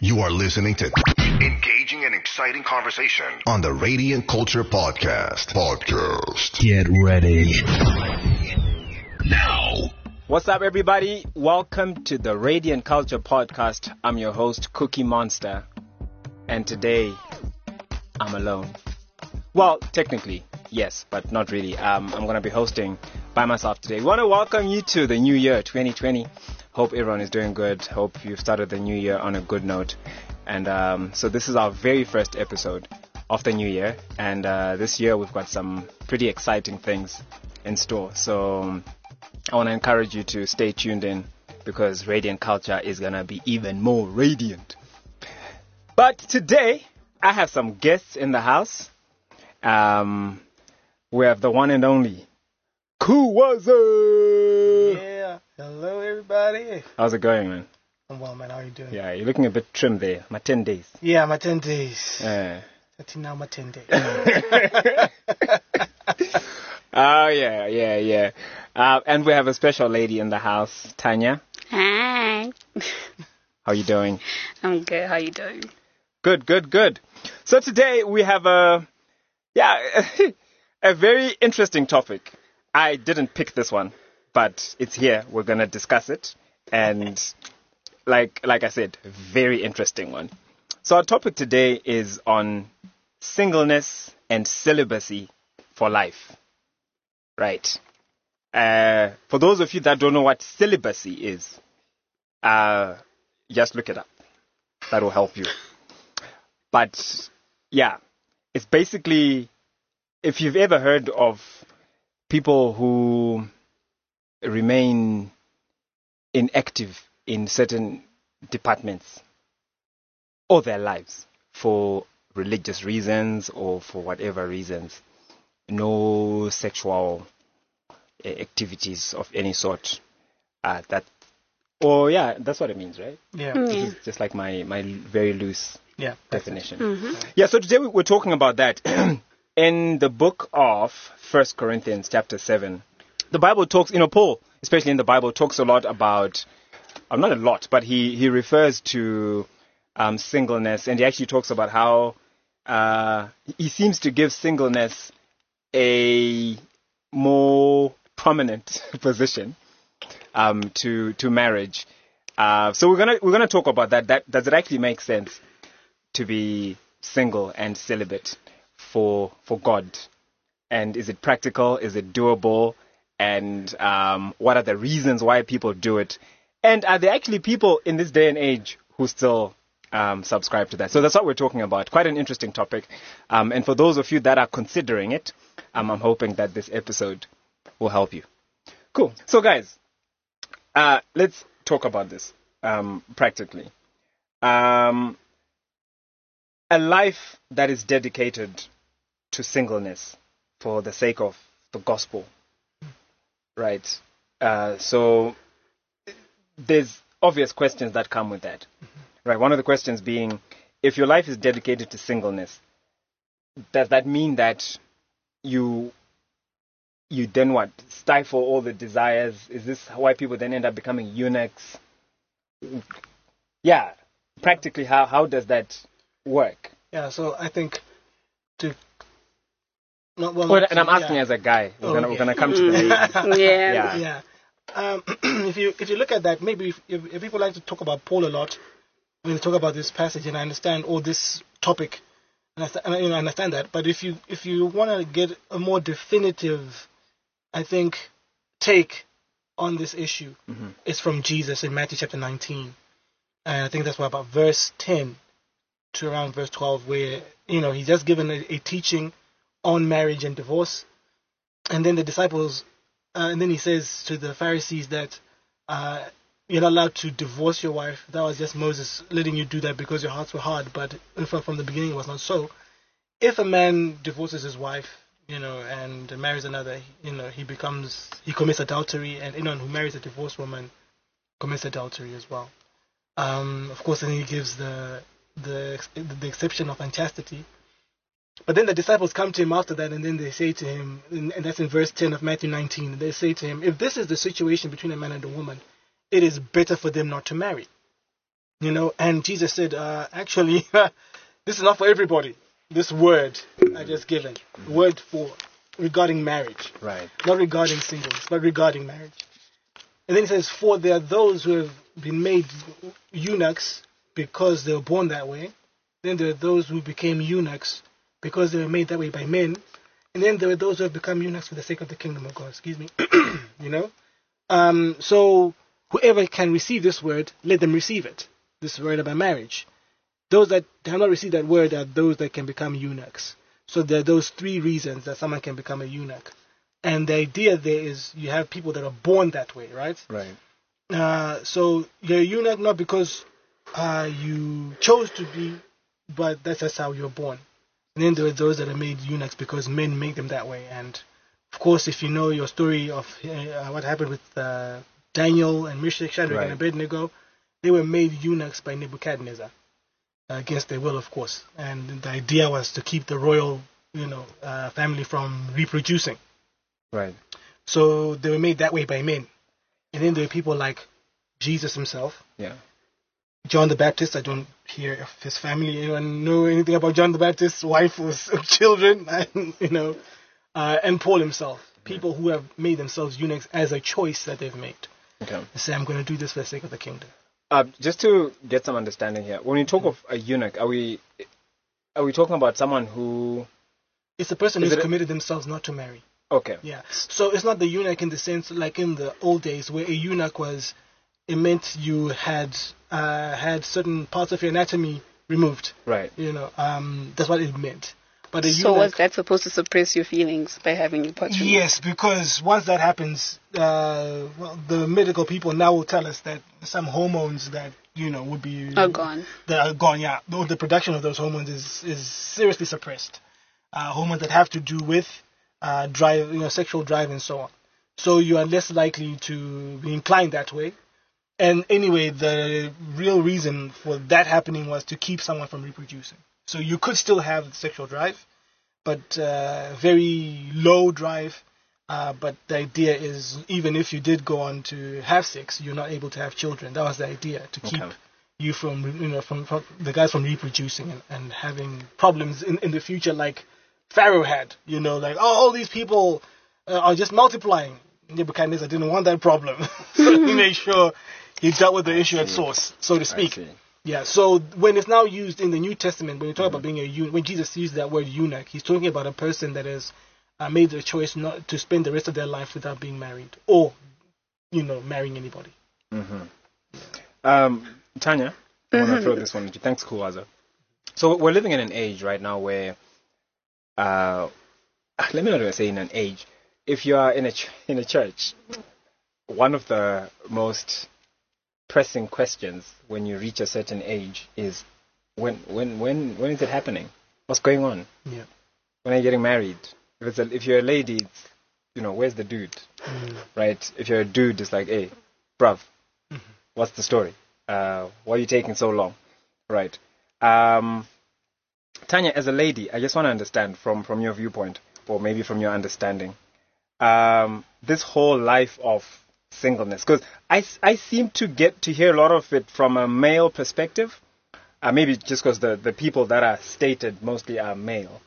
You are listening to engaging and exciting conversation on the Radiant Culture Podcast. Get ready. Now. What's up, everybody? Welcome to the Radiant Culture Podcast. I'm your host, Cookie Monster. And today, I'm alone. Well, technically, yes, but not really. I'm going to be hosting by myself today. We want to welcome you to the new year, 2020. Hope everyone is doing good. Hope you've started the new year on a good note. And so this is our very first episode of the new year. And this year we've got some pretty exciting things in store. So I want to encourage you to stay tuned in because Radiant Culture is going to be even more radiant. But today I have some guests in the house. We have the one and only Kuwaza. Yeah. Hello, everybody. How's it going, man? I'm well, man. How are you doing? Yeah, you're looking a bit trim there. My 10 days. Yeah, my 10 days. Yeah. Now my 10 days. Oh, yeah. And we have a special lady in the house, Tanya. Hi. How you doing? I'm good. How you doing? Good. So today we have a very interesting topic. I didn't pick this one, but it's here. We're going to discuss it. And like I said, very interesting one. So our topic today is on singleness and celibacy for life. Right. For those of you that don't know what celibacy is, just look it up. That will help you. But yeah, it's basically, if you've ever heard of people who remain inactive in certain departments all their lives for religious reasons or for whatever reasons, no sexual activities of any sort, that's what it means, right? Yeah. This is just like my very loose definition. Mm-hmm. Yeah, so today we're talking about that. In the book of 1 Corinthians chapter 7, the Bible talks, Paul, especially in the Bible, talks a lot about, not a lot, but he refers to singleness, and he actually talks about how he seems to give singleness a more prominent position to marriage. So we're gonna talk about that. Does it actually make sense to be single and celibate for God? And is it practical? Is it doable? And what are the reasons why people do it? And are there actually people in this day and age who still subscribe to that? So that's what we're talking about. Quite an interesting topic. And for those of you that are considering it, I'm hoping that this episode will help you. Cool. So guys, let's talk about this practically. A life that is dedicated to singleness for the sake of the gospel, right? So there's obvious questions that come with that, right? One of the questions being, if your life is dedicated to singleness, does that mean that you then what? Stifle all the desires? Is this why people then end up becoming eunuchs? Yeah, practically, how does that work? Yeah, so I think and I'm asking as a guy. We're gonna come to the ladies. Yeah. If you look at that, maybe if people like to talk about Paul a lot when they talk about this passage, and I understand all this topic, and I understand that. But if you want to get a more definitive, I think, take on this issue, it's from Jesus in Matthew chapter 19, and I think that's about verse 10 to around verse 12, where he's just given a teaching on marriage and divorce, and then the disciples. And then he says to the Pharisees that you're not allowed to divorce your wife. That was just Moses letting you do that because your hearts were hard. But from the beginning, it was not so. If a man divorces his wife, and marries another, he commits adultery. And anyone who marries a divorced woman commits adultery as well. Of course, then he gives the exception of unchastity. But then the disciples come to him after that, and then they say to him, and that's in verse 10 of Matthew 19, they say to him, if this is the situation between a man and a woman, it is better for them not to marry. And Jesus said, actually, this is not for everybody. This word I just given, word for regarding marriage, Right. not regarding singleness, but regarding marriage. And then he says, for there are those who have been made eunuchs because they were born that way. Then there are those who became eunuchs because they were made that way by men. And then there are those who have become eunuchs for the sake of the kingdom of God. Excuse me. So whoever can receive this word, let them receive it. This word about marriage. Those that have not received that word are those that can become eunuchs. So there are those three reasons that someone can become a eunuch. And the idea there is you have people that are born that way, right? Right. So you're a eunuch not because you chose to be, but that's just how you're born. And then there are those that are made eunuchs because men make them that way. And of course, if you know your story of what happened with Daniel and Meshach, Shadrach, and Abednego, they were made eunuchs by Nebuchadnezzar against their will, of course. And the idea was to keep the royal, family from reproducing. Right. So they were made that way by men. And then there are people like Jesus himself. Yeah. John the Baptist, I don't hear of his family. Anyone know anything about John the Baptist's wife or children? And Paul himself. People who have made themselves eunuchs as a choice that they've made. Okay. They say, I'm going to do this for the sake of the kingdom. Just to get some understanding here, when we talk of a eunuch, are we talking about someone who... It's a person who's committed themselves not to marry. Okay. Yeah. So it's not the eunuch in the sense like in the old days where a eunuch was, it meant you had certain parts of your anatomy removed. Right. That's what it meant. But so was that supposed to suppress your feelings by having your parts removed? Yes, because once that happens, the medical people now will tell us that some hormones that would be are gone. That are gone. Yeah, the production of those hormones is seriously suppressed. Hormones that have to do with drive, sexual drive and so on. So you are less likely to be inclined that way. And anyway, the real reason for that happening was to keep someone from reproducing. So you could still have sexual drive, but very low drive. But the idea is, even if you did go on to have sex, you're not able to have children. That was the idea, to keep you from the guys from reproducing and having problems in the future, like Pharaoh had. All these people are just multiplying. Nebuchadnezzar didn't want that problem, so he made sure he dealt with the issue at source, so to speak. Yeah, so when it's now used in the New Testament, when you talk about being a eunuch, when Jesus used that word eunuch, he's talking about a person that has made the choice not to spend the rest of their life without being married or, marrying anybody. Mm-hmm. Tanya, I want to throw this one at you. Thanks, Kuwaza. So we're living in an age right now where, let me not say in an age, if you are in a church, one of the most pressing questions when you reach a certain age is when is it happening? What's going on? Yeah. When are you getting married? If you're a lady, it's, where's the dude? Right? If you're a dude, it's like, hey, bruv, what's the story? Why are you taking so long? Right. Tanya, as a lady, I just want to understand from your viewpoint, or maybe from your understanding, this whole life of singleness, because I seem to get to hear a lot of it from a male perspective, maybe just because the people that are stated mostly are male.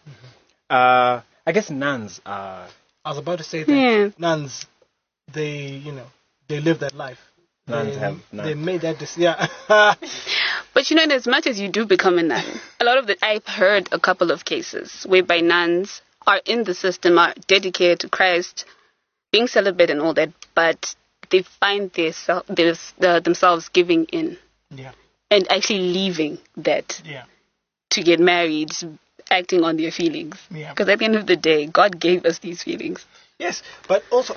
I guess nuns are... I was about to say that nuns, they live that life. They made that decision. Yeah. But in as much as you do become a nun, a lot of I've heard a couple of cases whereby nuns are in the system, are dedicated to Christ, being celibate and all that, but they find themselves giving in. Yeah. And actually leaving that to get married, acting on their feelings. Yeah. Because at the end of the day, God gave us these feelings. Yes, but also,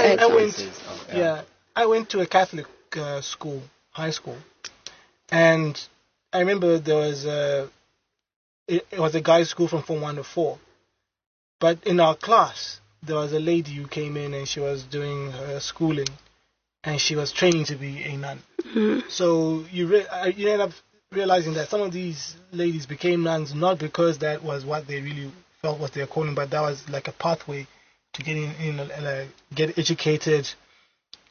I went to a Catholic school, high school, and I remember there was it was a guy's school from Form 1 to 4. But in our class, there was a lady who came in and she was doing her schooling, and she was training to be a nun. Mm-hmm. So you end up realizing that some of these ladies became nuns not because that was what they really felt was their calling, but that was like a pathway to get educated,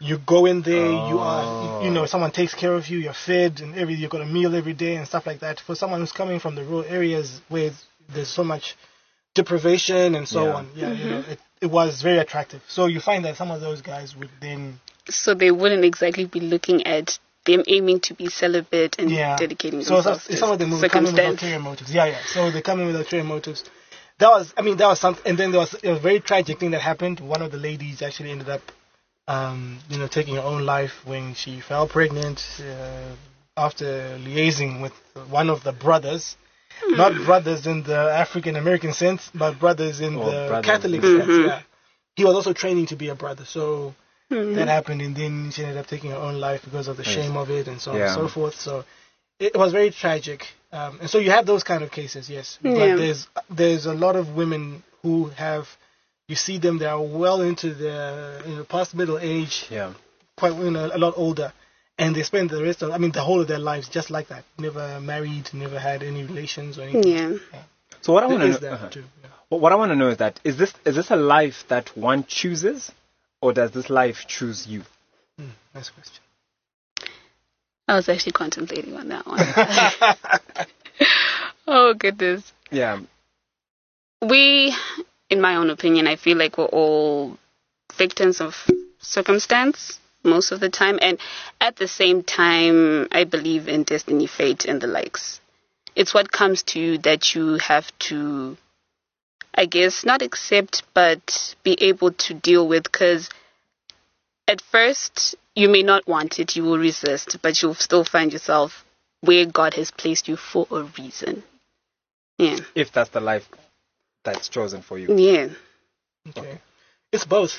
You go in there, you are, someone takes care of you, you're fed, and you got a meal every day and stuff like that. For someone who's coming from the rural areas where there's so much deprivation and so on, it was very attractive. So you find that some of those guys would then... So they wouldn't exactly be looking at them aiming to be celibate and dedicating themselves to some of them would come in with ulterior motives. So they come in with ulterior motives. That was something. And then there was a very tragic thing that happened. One of the ladies actually ended up, taking her own life when she fell pregnant after liaising with one of the brothers. Not brothers in the African American sense, but brothers in the Catholic sense. Yeah. He was also training to be a brother. So that happened, and then she ended up taking her own life because of the shame of it and so on and so forth. So it was very tragic. And so you have those kind of cases, yes. But there's a lot of women who have, you see them, they are well into the past middle age, quite a lot older, and they spend the whole of their lives just like that. Never married, never had any relations or anything. Yeah. So what I want to know, what I want to know is that is this a life that one chooses, or does this life choose you? Nice question. I was actually contemplating on that one. Oh, goodness. Yeah. We, in my own opinion, I feel like we're all victims of circumstance most of the time. And at the same time, I believe in destiny, fate, and the likes. It's what comes to you that you have to, I guess, not accept, but be able to deal with. Because at first, you may not want it, you will resist, but you'll still find yourself where God has placed you for a reason. Yeah. If that's the life that's chosen for you. Yeah. Okay. It's both.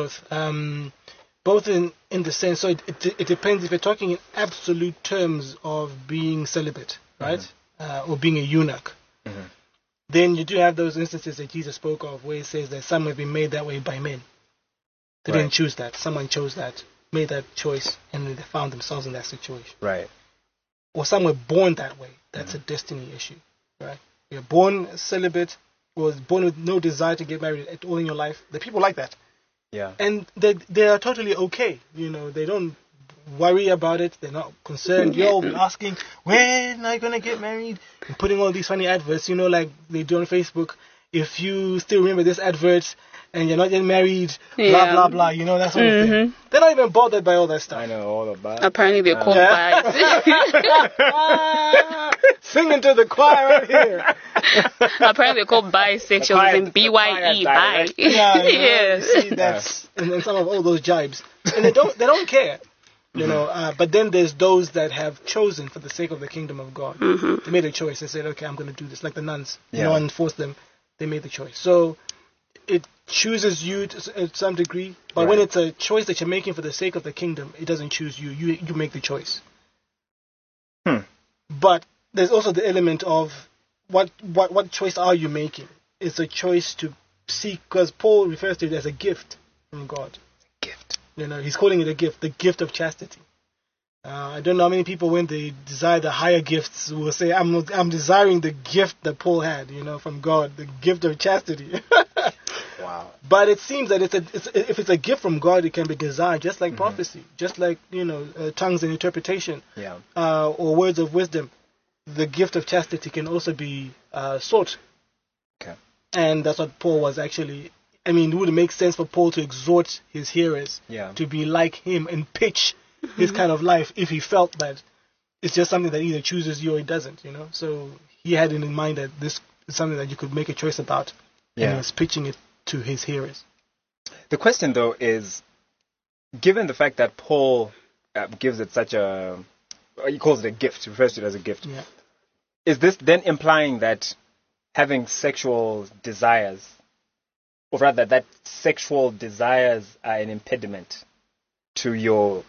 Both in the sense, so it depends if you're talking in absolute terms of being celibate, right? Or being a eunuch. Then you do have those instances that Jesus spoke of where he says that some have been made that way by men. They didn't choose that. Someone chose that, made that choice, and they found themselves in that situation. Right. Or some were born that way. That's a destiny issue, right? You're born celibate, or born with no desire to get married at all in your life. There are people like that. Yeah. And they are totally okay. They don't worry about it. They're not concerned. You're asking, when are you going to get married? And putting all these funny adverts, like they do on Facebook. If you still remember this advert and you're not yet married, blah, blah, blah, that sort of thing. They're not even bothered by all that stuff. I know all about it. Apparently they're called buys. Singing to the choir right here. Apparently they're called bisexuals and BYE, bi. Yes. And then some of all those jibes. And they don't care. But then there's those that have chosen for the sake of the kingdom of God. They made a choice. They said, okay, I'm going to do this. Like the nuns. No one forced them. They made the choice. So it chooses you to some degree. But when it's a choice that you're making for the sake of the kingdom, it doesn't choose you. You make the choice. But there's also the element of what choice are you making? It's a choice to seek, because Paul refers to it as a gift from God. Gift. He's calling it a gift, the gift of chastity. I don't know how many people, when they desire the higher gifts, will say, I'm desiring the gift that Paul had, from God, the gift of chastity. Wow. But it seems that if it's a gift from God, it can be desired, just like prophecy, just like, tongues and interpretation, or words of wisdom. The gift of chastity can also be sought. Okay. And that's what Paul was actually... it would make sense for Paul to exhort his hearers to be like him and pitch his kind of life if he felt that it's just something that either chooses you or it doesn't, So he had in mind that this is something that you could make a choice about, and he was pitching it to his hearers. The question, though, is, given the fact that Paul gives it such a... he calls it a gift, he refers to it as a gift. Yeah. Is this then implying that having sexual desires, or rather that sexual desires are an impediment to your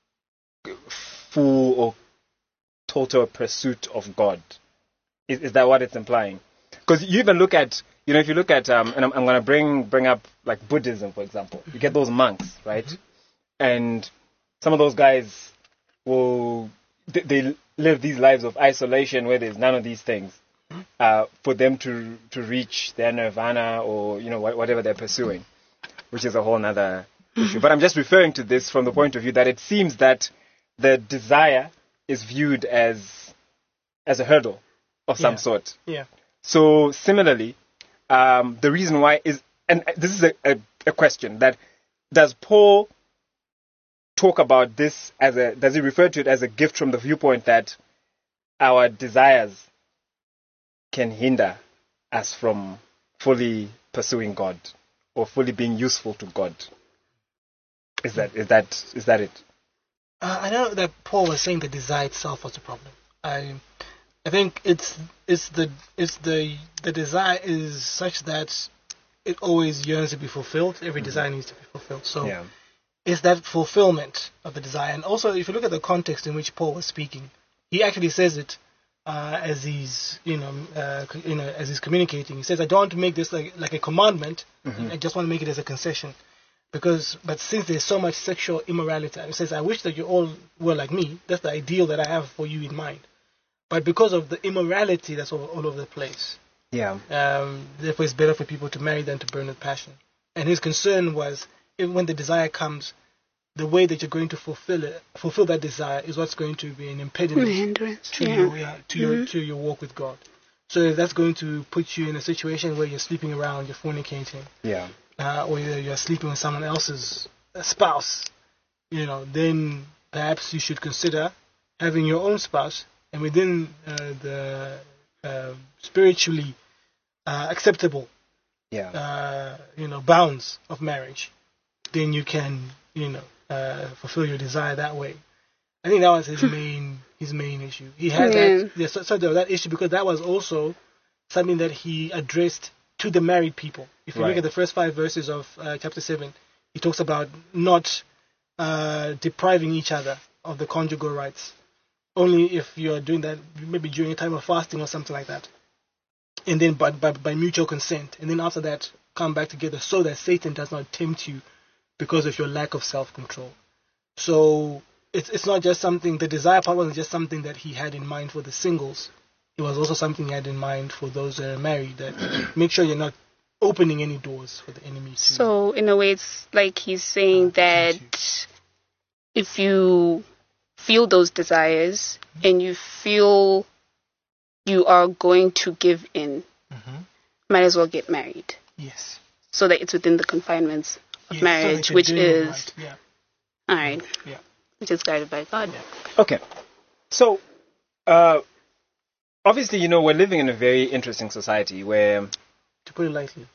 full or total pursuit of God? Is that what it's implying? Because you even look at, if you look at, and I'm going to bring up like Buddhism, for example. You get those monks, right? And some of those guys they live these lives of isolation where there's none of these things. For them to reach their nirvana or whatever they're pursuing, which is a whole nother issue. But I'm just referring to this from the point of view that it seems that the desire is viewed as a hurdle of some sort. Yeah. So similarly, the reason why is, and this is a question, that does Paul talk about this does he refer to it as a gift from the viewpoint that our desires can hinder us from fully pursuing God or fully being useful to God? Is that it? I know that Paul was saying the desire itself was the problem. I think it's the desire is such that it always yearns to be fulfilled. Every desire needs to be fulfilled. So it's that fulfillment of the desire. And also, if you look at the context in which Paul was speaking, he actually says it as he's as he's communicating. He says, "I don't want to make this like a commandment. I just want to make it as a concession." But since there's so much sexual immorality, he says, "I wish that you all were like me. That's the ideal that I have for you in mind. But because of the immorality that's all over the place, therefore it's better for people to marry than to burn with passion." And his concern was, when the desire comes, the way that you're going to fulfill that desire is what's going to be an impediment to your walk with God. So that's going to put you in a situation where you're sleeping around, you're fornicating, or you're sleeping with someone else's spouse. Then perhaps you should consider having your own spouse, and within the spiritually acceptable bounds of marriage, then you can fulfill your desire that way. I think that was his main issue. He had that issue because that was also something that he addressed to the married people. If you look at the first 5 verses of chapter 7, he talks about not depriving each other of the conjugal rights. Only if you are doing that, maybe during a time of fasting or something like that. And then by mutual consent. And then after that, come back together so that Satan does not tempt you because of your lack of self-control. So it's not just something, the desire part wasn't just something that he had in mind for the singles. It was also something he had in mind for those that are married, that make sure you're not opening any doors for the enemy. So in a way, it's like he's saying that if you feel those desires and you feel you are going to give in, might as well get married. Yes. So that it's within the confinements of marriage, which is all right. Yeah. Which is guided by God. Yeah. Okay. So, obviously, we're living in a very interesting society where, to put it lightly,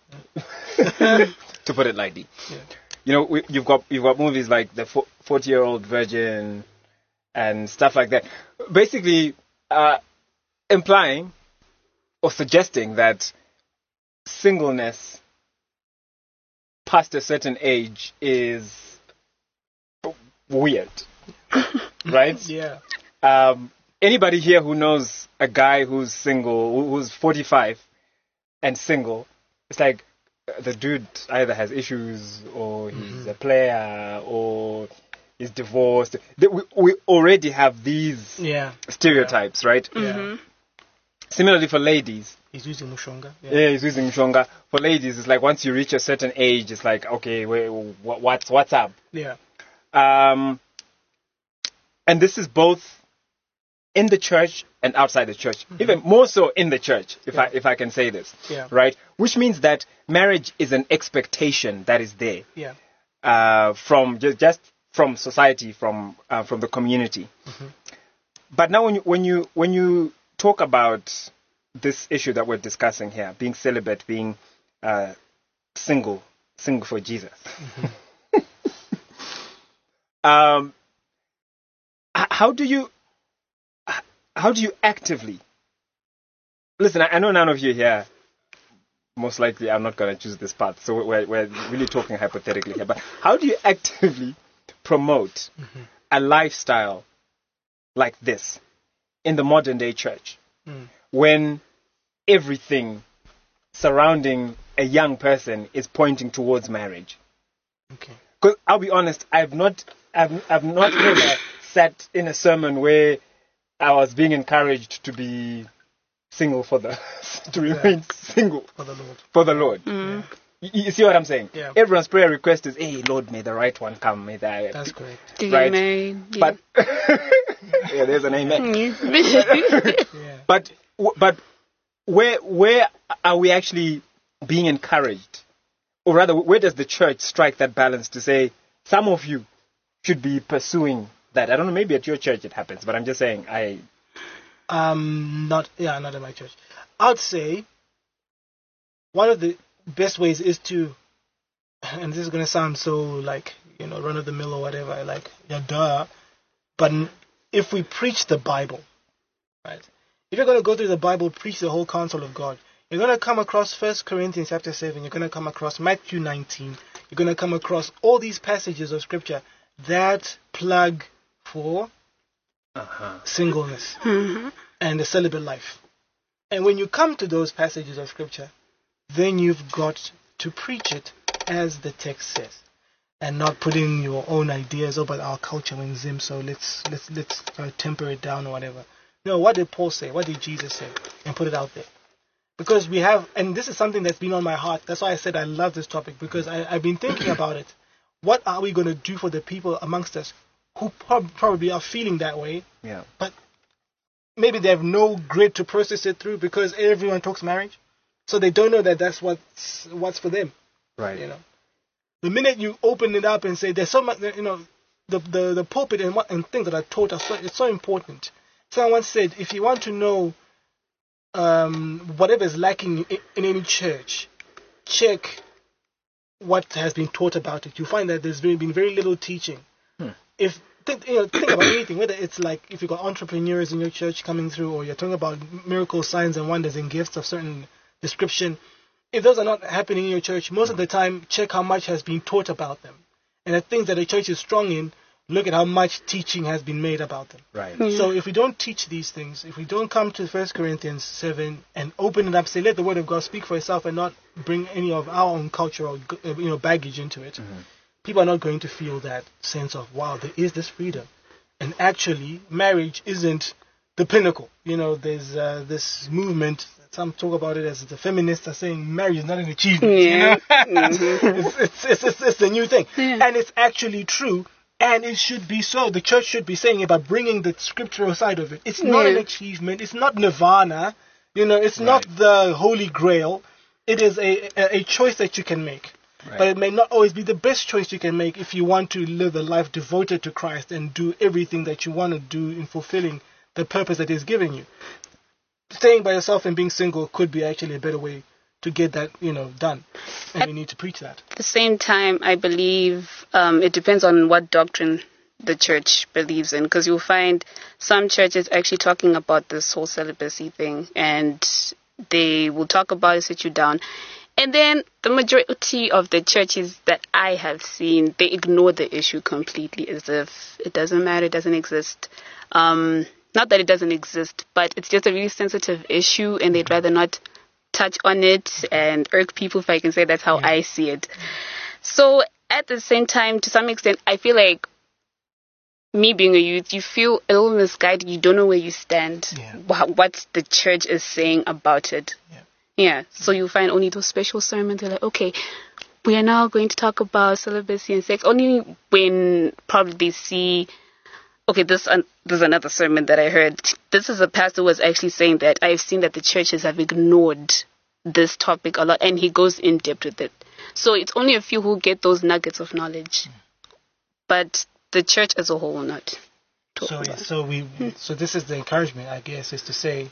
to put it lightly, you've got movies like the 40-Year-Old Virgin and stuff like that, basically implying or suggesting that singleness past a certain age is weird, right? Yeah. Anybody here who knows a guy who's single, who's 45 and single, it's like the dude either has issues or he's a player or he's divorced. We already have these stereotypes, right? Yeah. Similarly for ladies. He's using Mushonga. Yeah, he's using Mushonga. For ladies, it's like once you reach a certain age, it's like, okay, what's up? Yeah. And this is both in the church and outside the church, even more so in the church, if I can say this, right? Which means that marriage is an expectation that is there, from just from society, from the community. But now, when you talk about this issue that we're discussing here, being celibate, being single for Jesus. How do you actively listen? I know none of you here, most likely I'm not going to choose this path, so we're really talking hypothetically here, but how do you actively promote a lifestyle like this in the modern day church when everything surrounding a young person is pointing towards marriage? Okay. Because I'll be honest, I've not ever sat in a sermon where I was being encouraged to be single to remain single for the Lord. For the Lord. You see what I'm saying? Yeah. Everyone's prayer request is, hey, Lord, may the right one come. May that. That's correct. Right. Amen. Yeah. But yeah, there's an amen. Yeah. But where are we actually being encouraged? Or rather, where does the church strike that balance to say, some of you should be pursuing that? I don't know, maybe at your church it happens, but I'm just saying, not in my church. I'd say one of the best ways is to, and this is going to sound so like, run of the mill or whatever, like, yeah, duh. But if we preach the Bible, right? If you're going to go through the Bible, preach the whole counsel of God, you're going to come across 1 Corinthians chapter 7, you're going to come across Matthew 19, you're going to come across all these passages of Scripture that plug for singleness and the celibate life. And when you come to those passages of Scripture, then you've got to preach it as the text says, and not put in your own ideas about our culture when Zim, so let's temper it down or whatever. No, what did Paul say? What did Jesus say? And put it out there. Because we have, and this is something that's been on my heart. That's why I said I love this topic, because I've been thinking about it. What are we going to do for the people amongst us who probably are feeling that way? Yeah. But maybe they have no grid to process it through, because everyone talks marriage, so they don't know that that's what's for them. Right. The minute you open it up and say there's so much, the pulpit and things that are taught it's so important. Someone said, if you want to know whatever is lacking in any church, check what has been taught about it. You find that there's been very little teaching. Think about anything, whether it's like if you've got entrepreneurs in your church coming through, or you're talking about miracles, signs and wonders and gifts of certain description. If those are not happening in your church, most of the time, check how much has been taught about them. And the things that the church is strong in, look at how much teaching has been made about them. Right. So if we don't teach these things, if we don't come to 1 Corinthians 7 and open it up, say, let the word of God speak for itself and not bring any of our own cultural baggage into it, people are not going to feel that sense of, wow, there is this freedom. And actually, marriage isn't the pinnacle. There's this movement. Some talk about it as the feminists are saying marriage is not an achievement. It's the new thing. And it's actually true. And it should be so. The church should be saying it by bringing the scriptural side of it. It's not an achievement. It's not nirvana. It's not the holy grail. It is a choice that you can make. Right. But it may not always be the best choice you can make if you want to live a life devoted to Christ and do everything that you want to do in fulfilling the purpose that He's given you. Staying by yourself and being single could be actually a better way to get that, done. And we need to preach that. At the same time, I believe it depends on what doctrine the church believes in, because you'll find some churches actually talking about this whole celibacy thing, and they will talk about it, sit you down. And then the majority of the churches that I have seen, they ignore the issue completely as if it doesn't matter, it doesn't exist. Not that it doesn't exist, but it's just a really sensitive issue, and they'd rather not touch on it and irk people, if I can say that's how I see it. So at the same time, to some extent, I feel like me being a youth, you feel a little misguided. You don't know where you stand, what the church is saying about it. So you find only those special sermons. They're like, okay, we are now going to talk about celibacy and sex. Only when probably they see, okay, there's another sermon that I heard. This is a pastor who was actually saying that I've seen that the churches have ignored this topic a lot, and he goes in depth with it. So it's only a few who get those nuggets of knowledge, but the church as a whole will not. So this is the encouragement, I guess, is to say,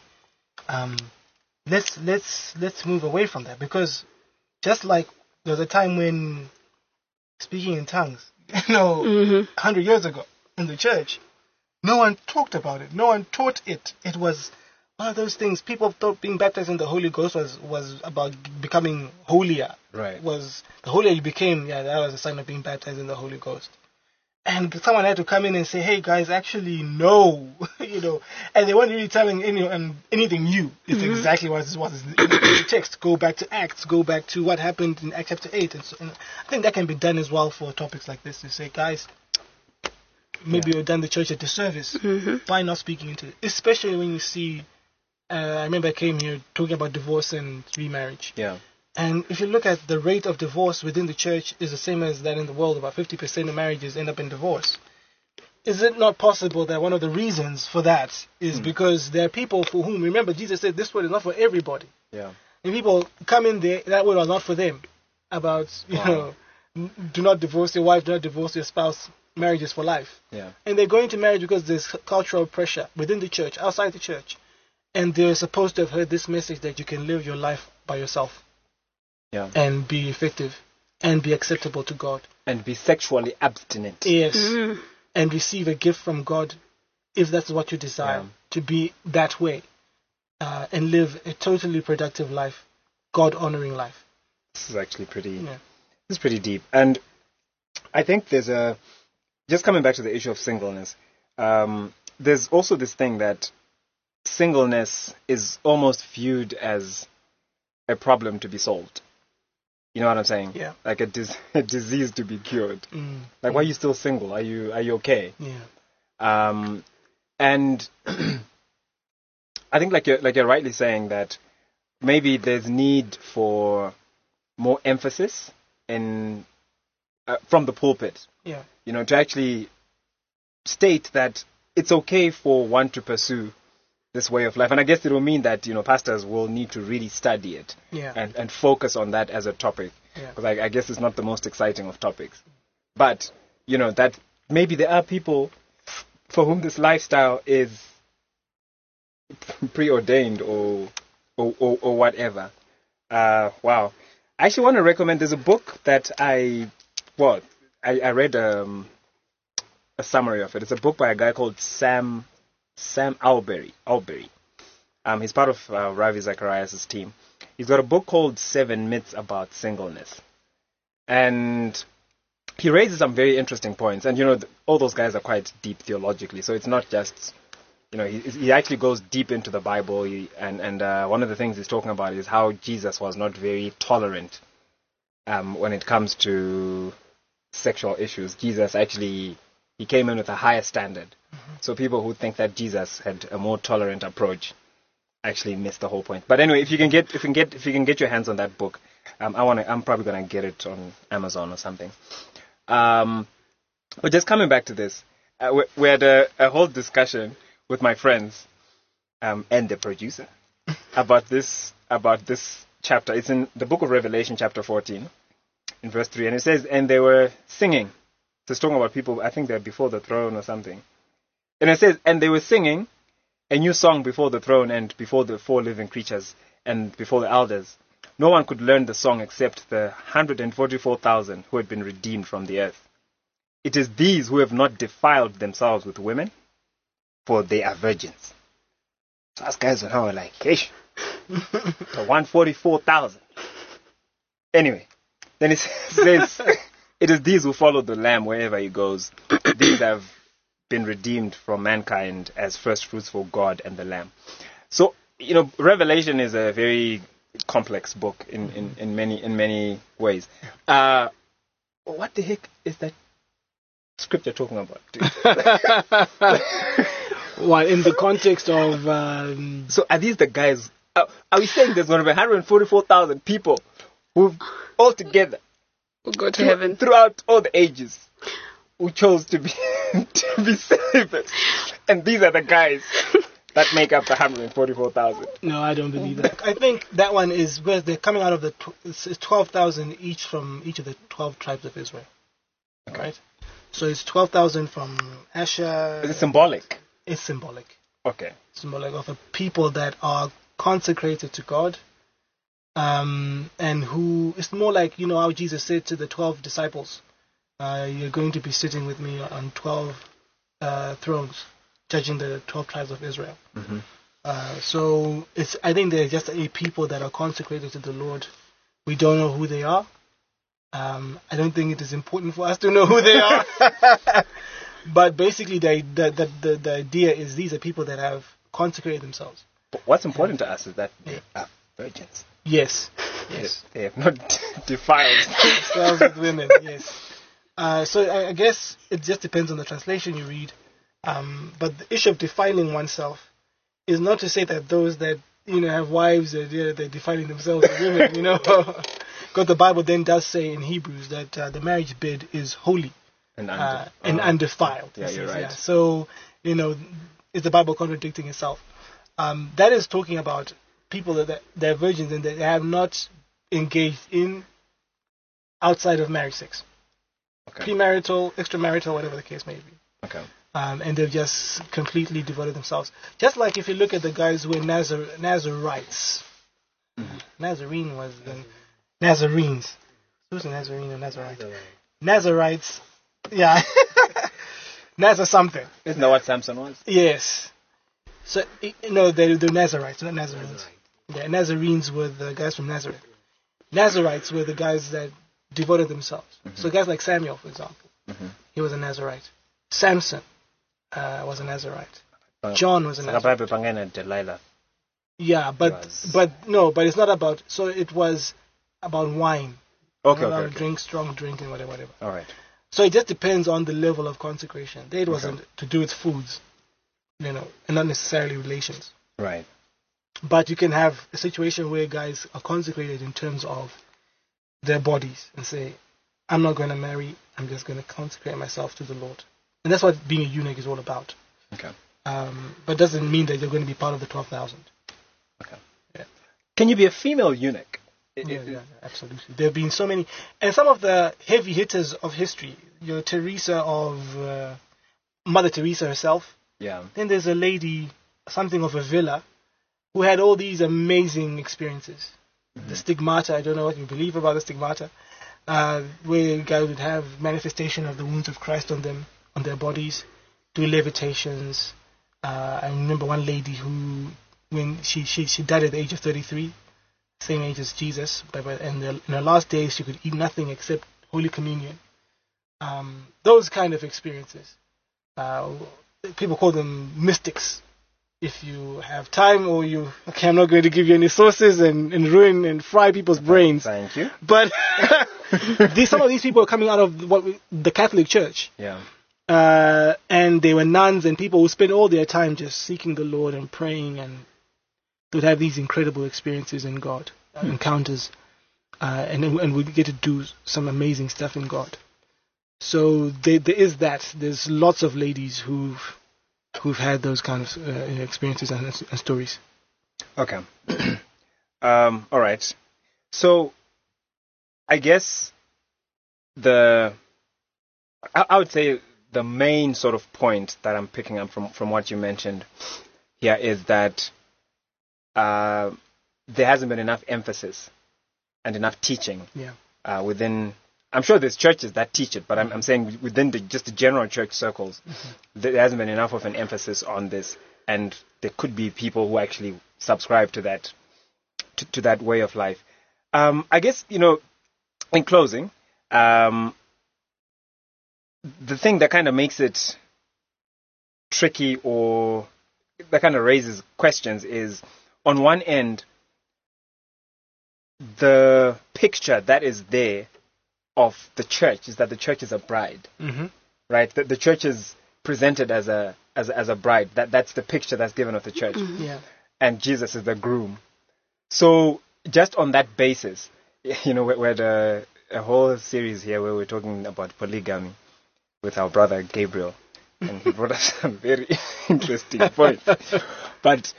let's move away from that, because just like there was a time when speaking in tongues, 100 years ago in the church, no one talked about it. No one taught it. It was one of those things. People thought being baptized in the Holy Ghost was about becoming holier. Right. Was the holier you became, that was a sign of being baptized in the Holy Ghost. And someone had to come in and say, hey guys, actually no, and they weren't really telling anything new. It's exactly what is in the text. Go back to Acts, go back to what happened in Acts chapter 8. And I think that can be done as well for topics like this, to say, guys, maybe you've done the church a disservice by not speaking into it. Especially when you see, I remember I came here talking about divorce and remarriage. Yeah. And if you look at the rate of divorce within the church is the same as that in the world, about 50% of marriages end up in divorce. Is it not possible that one of the reasons for that is because there are people for whom, remember, Jesus said this word is not for everybody. Yeah. And people come in there, that word was not for them. About, do not divorce your wife, do not divorce your spouse, marriage is for life. Yeah. And they're going to marriage because there's cultural pressure within the church, outside the church. And they're supposed to have heard this message that you can live your life by yourself. Yeah. And be effective and be acceptable to God. And be sexually abstinent. Yes. And receive a gift from God if that's what you desire, to be that way and live a totally productive life, God-honoring life. This is actually pretty, this is pretty deep. And I think there's just coming back to the issue of singleness, there's also this thing that singleness is almost viewed as a problem to be solved. You know what I'm saying? Yeah. Like a disease to be cured. Like, why are you still single? Are you okay? Yeah. And I think like you're rightly saying that maybe there's need for more emphasis in from the pulpit. Yeah. You know, to actually state that it's okay for one to pursue this way of life. And I guess it will mean that, pastors will need to really study it and focus on that as a topic. Because I guess it's not the most exciting of topics. But, that maybe there are people for whom this lifestyle is preordained or whatever. Wow. I actually want to recommend, there's a book that I read a summary of it. It's a book by a guy called Sam Albury. He's part of Ravi Zacharias' team. He's got a book called 7 Myths About Singleness. And he raises some very interesting points. And, all those guys are quite deep theologically. So it's not just, he actually goes deep into the Bible. And one of the things he's talking about is how Jesus was not very tolerant when it comes to sexual issues. Jesus actually, he came in with a higher standard. So people who think that Jesus had a more tolerant approach actually missed the whole point. But anyway, if you can get your hands on that book, I'm probably gonna get it on Amazon or something. But just coming back to this, we had a whole discussion with my friends and the producer about this chapter. It's in the book of Revelation, chapter 14, in verse 3, and it says, "And they were singing." So it's talking about people. I think they're before the throne or something. And it says, "And they were singing a new song before the throne and before the 4 living creatures and before the elders. No one could learn the song except the 144,000 who had been redeemed from the earth. It is these who have not defiled themselves with women, for they are virgins." So us guys were like, hey, the 144,000. Anyway, then it says, "It is these who follow the Lamb wherever he goes. These have been redeemed from mankind as first fruits for God and the Lamb." So, Revelation is a very complex book in many ways. What the heck is that scripture talking about? What, in the context of... So are these the guys... Are we saying there's going to be 144,000 people who all together will go to heaven throughout all the ages who chose to be celibate, and these are the guys that make up the 144,000? No, I don't believe that. I think that one is where they're coming out of the 12,000 each from each of the 12 tribes of Israel. Okay. Right? So it's 12,000 from Asher. Is it symbolic? It's symbolic. Okay. Symbolic of a people that are consecrated to God, and who, it's more like, how Jesus said to the 12 disciples, "You're going to be sitting with me on 12 thrones, judging the 12 tribes of Israel." So I think they're just a people that are consecrated to the Lord. We don't know who they are. I don't think it is important for us to know who they are. But basically, the idea is these are people that have consecrated themselves. But what's important to us is that they are virgins. Yes. They have not defiled themselves with women. Yes. So I guess it just depends on the translation you read. But the issue of defiling oneself is not to say that those that have wives that they're defining themselves as women, because the Bible then does say in Hebrews that the marriage bed is holy and undefiled. Yeah, you're right. Yeah. So, is the Bible contradicting itself? That is talking about people that they're virgins and they have not engaged in outside of marriage sex. Okay. Premarital, extramarital, whatever the case may be. Okay. And they've just completely devoted themselves. Just like if you look at the guys who were Nazarites. Mm-hmm. Nazarene was the Nazarenes. Who's a Nazarene and Nazarite? Nazarites. Yeah. Nazar something. Isn't that what Samson was? Yes. So, they're Nazarites, not Nazarenes. Yeah, Nazarenes were the guys from Nazareth. Nazarites were the guys that devoted themselves. Mm-hmm. So guys like Samuel, for example, he was a Nazarite. Samson was a Nazarite. John was a Nazarite. Delilah. Yeah, but it's not about. So it was about wine. Okay. Drink, strong drink, and whatever. All right. So it just depends on the level of consecration. There it wasn't to do with foods, and not necessarily relations. Right. But you can have a situation where guys are consecrated in terms of their bodies and say, I'm not going to marry, I'm just going to consecrate myself to the Lord. And that's what being a eunuch is all about. Okay. But it doesn't mean that you're going to be part of the 12,000. Okay. Yeah. Can you be a female eunuch? Yeah, absolutely. There have been so many. And some of the heavy hitters of history, Mother Teresa herself. Yeah. Then there's a lady, something of a villa, who had all these amazing experiences. Mm-hmm. The stigmata, I don't know what you believe about the stigmata, where guys would have manifestation of the wounds of Christ on them, on their bodies, do levitations. I remember one lady who, when she died at the age of 33, same age as Jesus, but in her last days she could eat nothing except Holy Communion. Those kind of experiences. People call them mystics. If you have time, or I'm not going to give you any sources and ruin and fry people's brains. Thank you. But some of these people are coming out of the Catholic Church. Yeah. And they were nuns and people who spent all their time just seeking the Lord and praying, and they would have these incredible experiences in God, encounters, and we get to do some amazing stuff in God. So there is that. There's lots of ladies who've had those kind of experiences and stories. Okay. All right. So I guess I would say the main sort of point that I'm picking up from what you mentioned here is that there hasn't been enough emphasis and enough teaching within. I'm sure there's churches that teach it, but I'm saying within just the general church circles, there hasn't been enough of an emphasis on this, and there could be people who actually subscribe to that, to that way of life. I guess, in closing, the thing that kind of makes it tricky, or that kind of raises questions, is on one end, the picture that is there of the church is that the church is a bride, right? The church is presented as a bride. That's the picture that's given of the church, and Jesus is the groom. So just on that basis, we had a whole series here where we're talking about polygamy with our brother Gabriel, and he brought us some very interesting points. But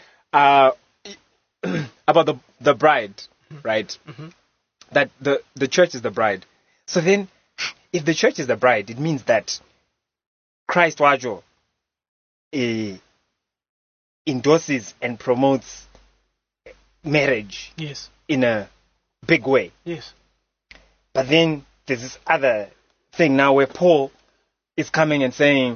about the bride, right? That the church is the bride. So then, if the church is the bride, it means that Christ Wajo endorses and promotes marriage in a big way. Yes. But then there's this other thing now where Paul is coming and saying,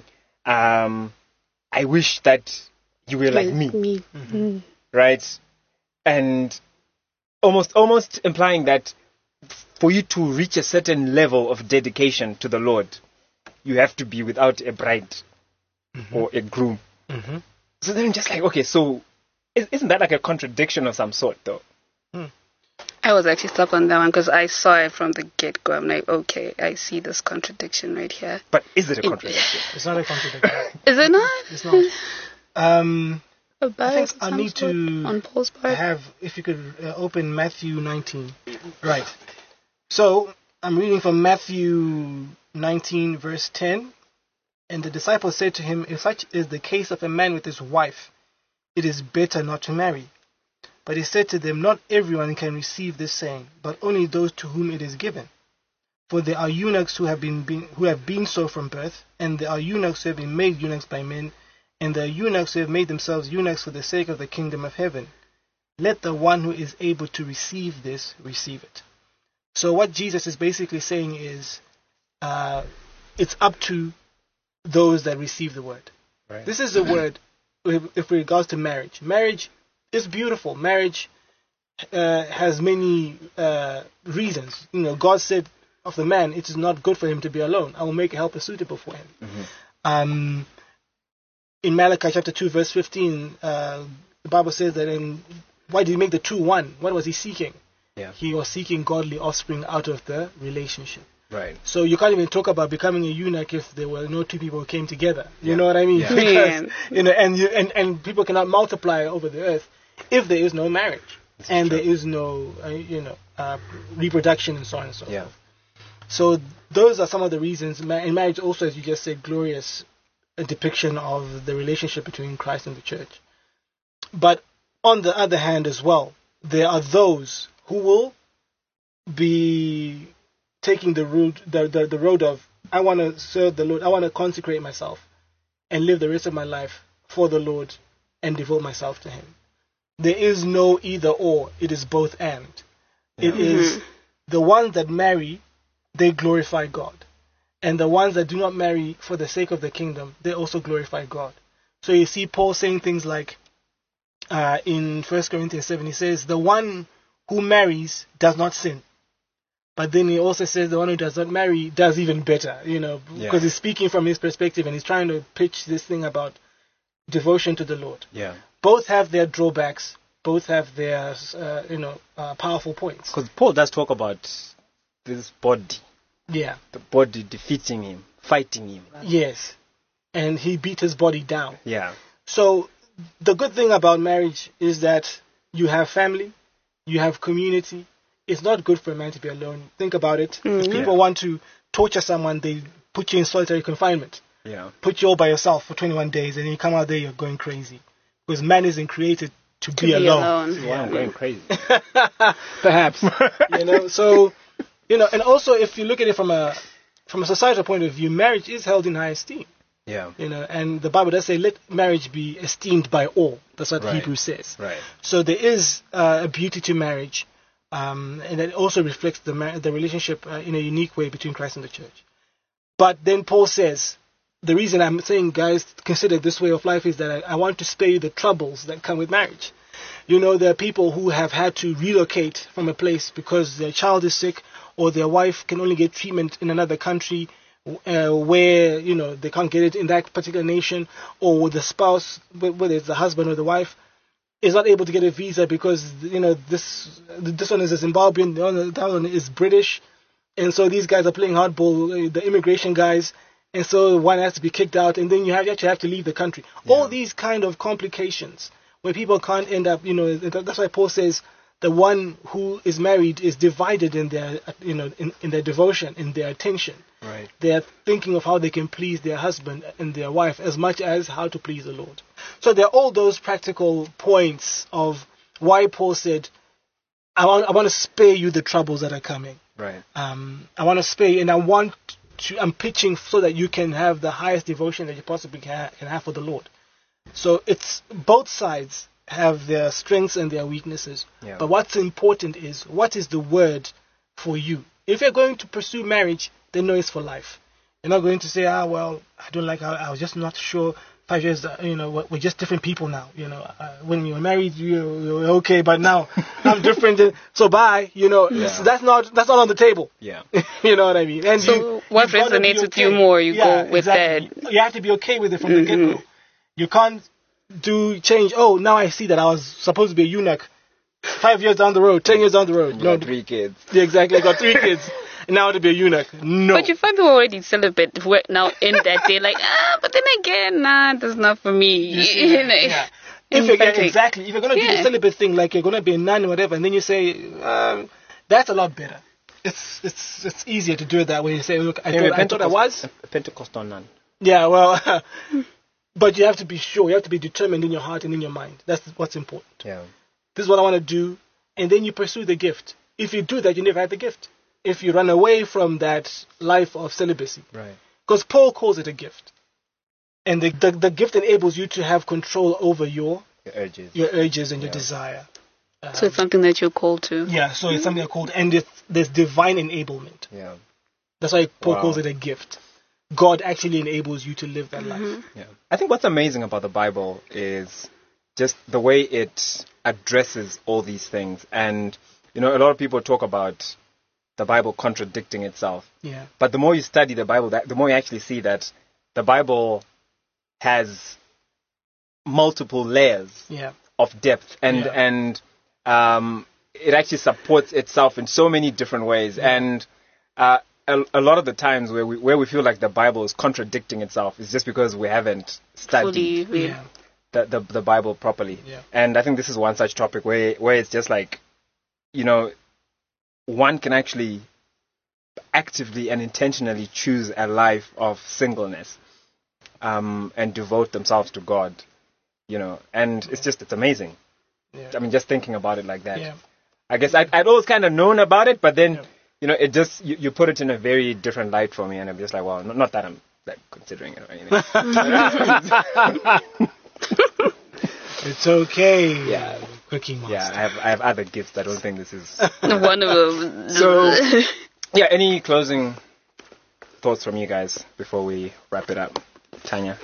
I wish that you were like me. Right? And almost implying that for you to reach a certain level of dedication to the Lord, you have to be without a bride or a groom. So then I'm just like, okay, so isn't that like a contradiction of some sort, though? I was actually stuck on that one because I saw it from the get-go. I'm like, okay, I see this contradiction right here. But is it a contradiction? It's not a contradiction. Is it not? It's not. I think I need to on Paul's part. have, if you could open Matthew 19. Right. So, I'm reading from Matthew 19, verse 10. And the disciples said to him, if such is the case of a man with his wife, it is better not to marry. But he said to them, not everyone can receive this saying, but only those to whom it is given. For there are eunuchs who have been so from birth, and there are eunuchs who have been made eunuchs by men, and there are eunuchs who have made themselves eunuchs for the sake of the kingdom of heaven. Let the one who is able to receive this, receive it. So what Jesus is basically saying is, it's up to those that receive the word. Right. This is the word if regards to marriage. Marriage is beautiful. Marriage has many reasons. God said of the man, it is not good for him to be alone. I will make a helper suitable for him. Mm-hmm. In Malachi chapter 2, verse 15, the Bible says that why did he make the two one? What was he seeking? Yeah. He was seeking godly offspring out of the relationship. Right. So you can't even talk about becoming a eunuch if there were no two people who came together. You know what I mean? Yeah. Because and people cannot multiply over the earth if there is no marriage and there is no reproduction and so on and so forth. So those are some of the reasons. In marriage, also, as you just said, glorious depiction of the relationship between Christ and the church. But on the other hand, as well, there are those who will be taking the road of, I want to serve the Lord, I want to consecrate myself and live the rest of my life for the Lord and devote myself to Him. There is no either or, it is both and. It is the ones that marry, they glorify God. And the ones that do not marry for the sake of the kingdom, they also glorify God. So you see Paul saying things like, in 1 Corinthians 7, he says, the one who marries does not sin. But then he also says the one who does not marry does even better, because he's speaking from his perspective and he's trying to pitch this thing about devotion to the Lord. Yeah. Both have their drawbacks, both have their, powerful points. Because Paul does talk about this body. Yeah. The body defeating him, fighting him. Yes. And he beat his body down. Yeah. So the good thing about marriage is that you have family, you have community. It's not good for a man to be alone. Think about it. If people want to torture someone, they put you in solitary confinement. Yeah. Put you all by yourself for 21 days, and you come out there, you're going crazy. Because man isn't created to be alone. Yeah, I'm going crazy. Perhaps. So, and also if you look at it from a societal point of view, marriage is held in high esteem. Yeah. And the Bible does say, let marriage be esteemed by all. That's what Hebrews says. Right. So there is a beauty to marriage. And it also reflects the relationship in a unique way between Christ and the church. But then Paul says, the reason I'm saying, guys, consider this way of life is that I want to spare you the troubles that come with marriage. There are people who have had to relocate from a place because their child is sick or their wife can only get treatment in another country where, they can't get it in that particular nation, or the spouse, whether it's the husband or the wife, is not able to get a visa because this one is a Zimbabwean, that one is British, and so these guys are playing hardball, the immigration guys, and so one has to be kicked out, and then you actually have to leave the country. Yeah. All these kind of complications where people can't end up, that's why Paul says the one who is married is divided in their, in their devotion, in their attention. Right. They are thinking of how they can please their husband and their wife as much as how to please the Lord. So there are all those practical points of why Paul said, I want to spare you the troubles that are coming. Right. I want to spare you, and I'm pitching so that you can have the highest devotion that you possibly can have for the Lord. So it's both sides have their strengths and their weaknesses. Yeah. But what's important is, what is the word for you? If you're going to pursue marriage, then know it's for life. You're not going to say, I don't like, I was just not sure. 5 years, we're just different people now. When you were married, you were okay, but now I'm different. So bye. So that's not on the table. Yeah. You know what I mean? And so what resonates with you more, you go with that. You have to be okay with it from the get-go. You can't change. Oh, now I see that I was supposed to be a eunuch 5 years down the road, 10 years down the road. No, 3 kids. Yeah, exactly. I got 3 kids. And now to be a eunuch. No. But you find people already celibate who are now in that day, like, but then again, that's not for me. Yeah. Exactly. If you're going to do the celibate thing, like you're going to be a nun or whatever, and then you say, that's a lot better. It's easier to do it that way. You say, look, I thought I was a Pentecostal nun. Yeah, well, but you have to be sure. You have to be determined in your heart and in your mind. That's what's important. Yeah. This is what I want to do, and then you pursue the gift. If you do that, you never had the gift. If you run away from that life of celibacy. Right. Because Paul calls it a gift. And the gift enables you to have control over your urges and your desire. So it's something that you're called to. Yeah, so it's something you're called, and there's divine enablement. Yeah. That's why Paul calls it a gift. God actually enables you to live that life. Yeah. I think what's amazing about the Bible is just the way it addresses all these things. And, a lot of people talk about the Bible contradicting itself. Yeah. But the more you study the Bible, the more you actually see that the Bible has multiple layers of depth, and it actually supports itself in so many different ways. And a lot of the times where we feel like the Bible is contradicting itself is just because we haven't studied the Bible properly. Yeah. And I think this is one such topic where it's just like, one can actually actively and intentionally choose a life of singleness, and devote themselves to God, and it's amazing. Yeah. I mean, just thinking about it like that. Yeah. I guess I'd always kind of known about it, but then, it just, you put it in a very different light for me, and I'm just like, well, not that I'm like considering it or anything. It's okay. Yeah. Cooking Master. Yeah, I have other gifts. I don't think this is one of them. So, yeah, any closing thoughts from you guys before we wrap it up? Tanya?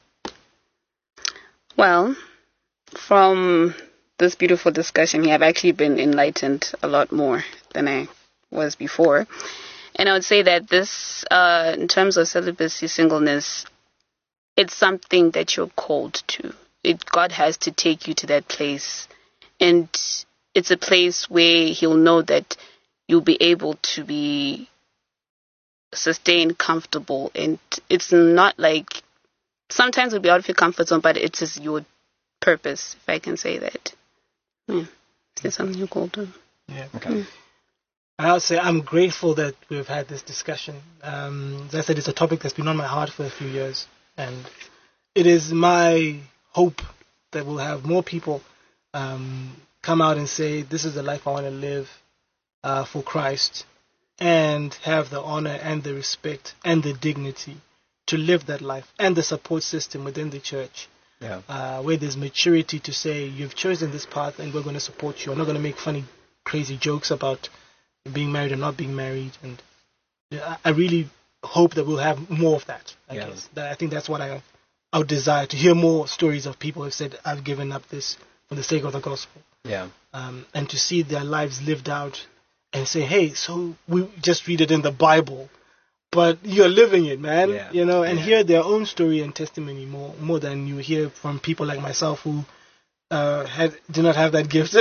Well, from this beautiful discussion here, I've actually been enlightened a lot more than I was before. And I would say that this, in terms of celibacy, singleness, it's something that you're called to. God has to take you to that place. And it's a place where he'll know that you'll be able to be sustained, comfortable. And it's not like, sometimes it'll be out of your comfort zone, but it is your purpose, if I can say that. Yeah. It's something you're called to. Yeah. Okay. And I would say I'm grateful that we've had this discussion. As I said, it's a topic that's been on my heart for a few years. And it is my hope that we'll have more people come out and say, this is the life I want to live for Christ, and have the honor and the respect and the dignity to live that life, and the support system within the church, where there's maturity to say, you've chosen this path and we're going to support you. I'm not going to make funny, crazy jokes about being married or not being married. And I really hope that we'll have more of that. I think that's what I would desire, to hear more stories of people who have said, I've given up this for the sake of the gospel. Yeah. And to see their lives lived out and say, hey, so we just read it in the Bible, but you're living it, man. And hear their own story and testimony more than you hear from people like myself who do not have that gift.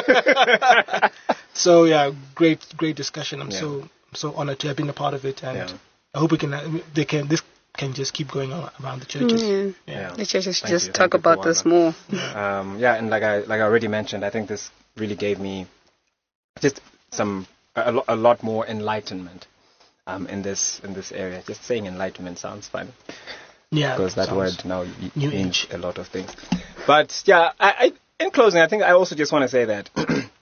So great discussion. I'm so honored to have been a part of it, and I hope this can just keep going on around the churches. The churches should just talk about this more. And like I already mentioned, I think this really gave me just a lot more enlightenment in this area. Just saying enlightenment sounds fun. Yeah, because that word now means a lot of things. But I in closing, I think I also just want to say that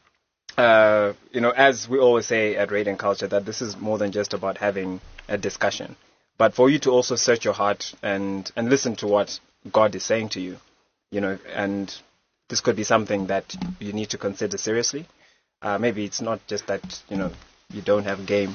as we always say at Radiant Culture, that this is more than just about having a discussion, but for you to also search your heart and listen to what God is saying to you, and this could be something that you need to consider seriously. Maybe it's not just that, you don't have game.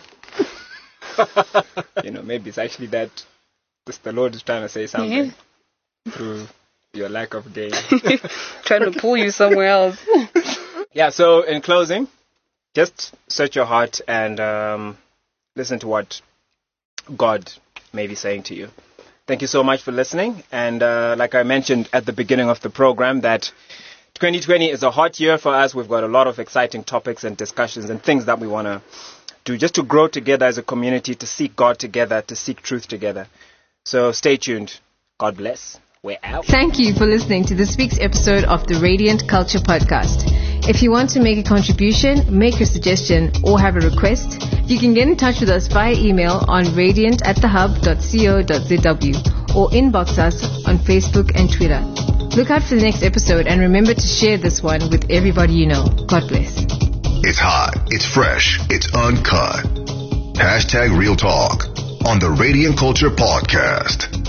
Maybe it's actually that the Lord is trying to say something through your lack of game. Trying to pull you somewhere else. So in closing, just search your heart and listen to what God may be saying to you. Thank you so much for listening. And like I mentioned at the beginning of the program, that 2020 is a hot year for us. We've got a lot of exciting topics and discussions and things that we want to do just to grow together as a community, to seek God together, to seek truth together. So stay tuned. God bless. We're out. Thank you for listening to this week's episode of the Radiant Culture Podcast. If you want to make a contribution, make a suggestion, or have a request, you can get in touch with us via email on radiant@thehub.co.zw or inbox us on Facebook and Twitter. Look out for the next episode and remember to share this one with everybody you know. God bless. It's hot, it's fresh, it's uncut. #Real Talk on the Radiant Culture Podcast.